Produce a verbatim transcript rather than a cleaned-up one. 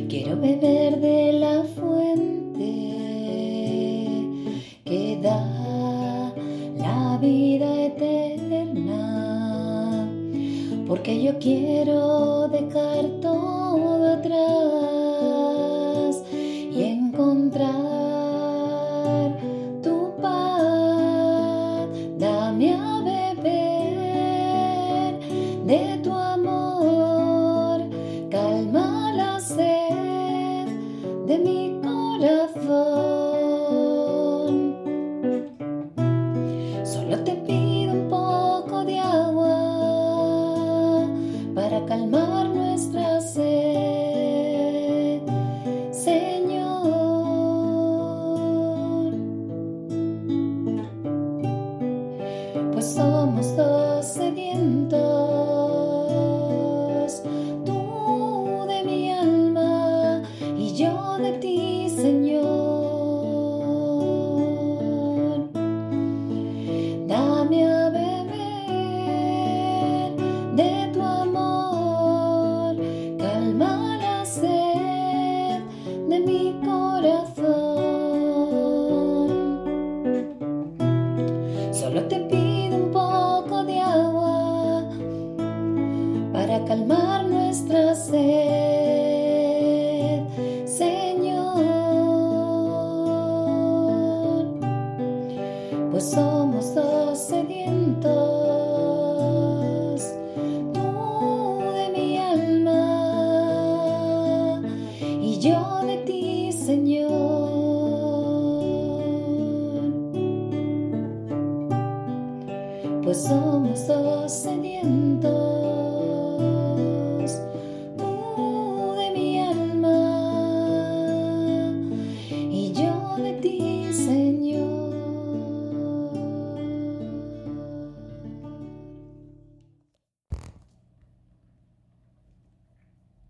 Quiero beber de la fuente que da la vida eterna, porque yo quiero dejar todo atrás y encontrar tu paz. Dame a beber de tu amor, calma la sed de mi corazón. Solo te pido un poco de agua para calmar nuestra sed, Señor. Pues somos dos sedientos, tú de mi alma y yo de ti, Señor. Dame a beber de tu amor, calma la sed de mi corazón. Solo te pido un poco de agua para calmar nuestra sed, Señor. Pues somos dos sedientos, tú de mi alma y yo de ti, Señor. Pues somos dos sedientos,